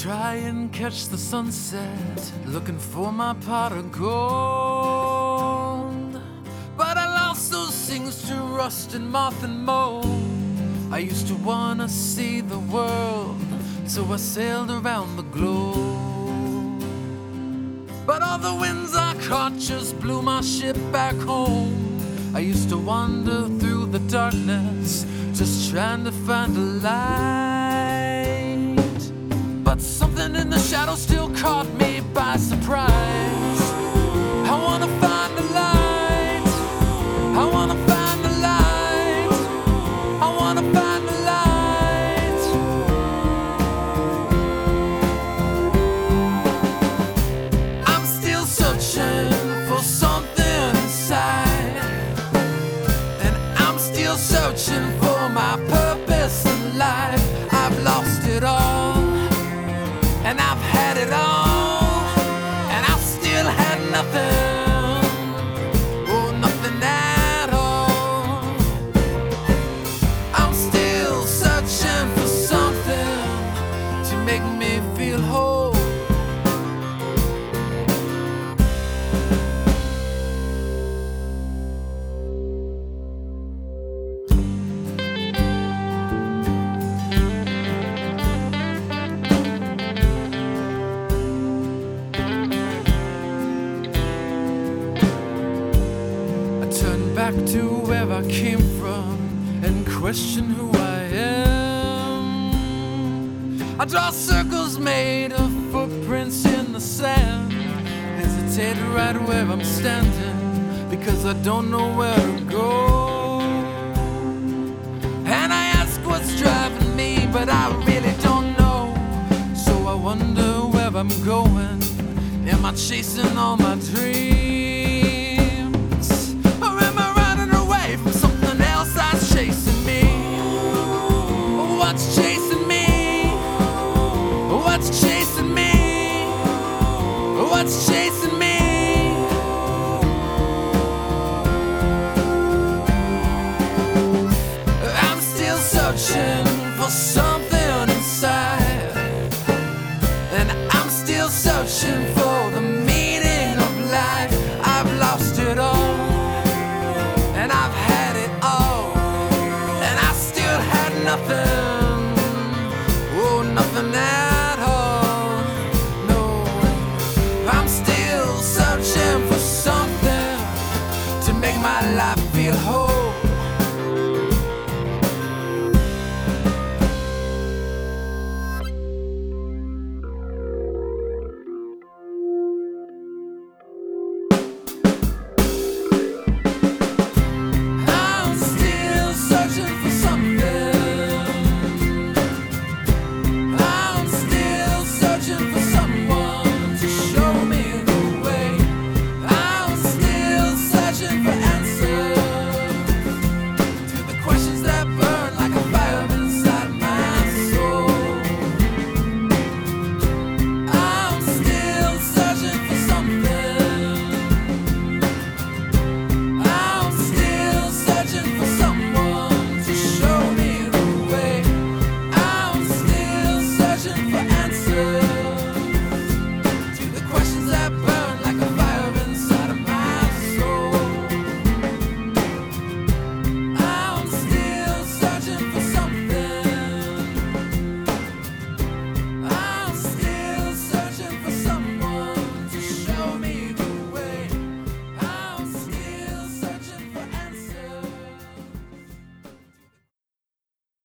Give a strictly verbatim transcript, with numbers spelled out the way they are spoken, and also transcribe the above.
try and catch the sunset, looking for my pot of gold. But I lost those things to rust and moth and mold. I used to wanna see the world, so I sailed around the globe. But all the winds I caught just blew my ship back home. I used to wander through the darkness, just trying to find a light. But something in the shadows still caught me by surprise. I wanna find the light. I wanna find the light. I wanna find the light. I'm still searching for something inside, and I'm still searching for my purpose in life. I've lost it all, and I've had it all, and I still had nothing, oh, nothing at all. I'm still searching for something to make me feel whole. Back to where I came from and question who I am. I draw circles made of footprints in the sand, hesitate right where I'm standing because I don't know where to go. And I ask what's driving me, but I really don't know. So I wonder where I'm going. Am I chasing all my dreams? Chasing me, what's chasing me, what's chasing me, what's chasing me. I'm still searching for something inside, and I'm still searching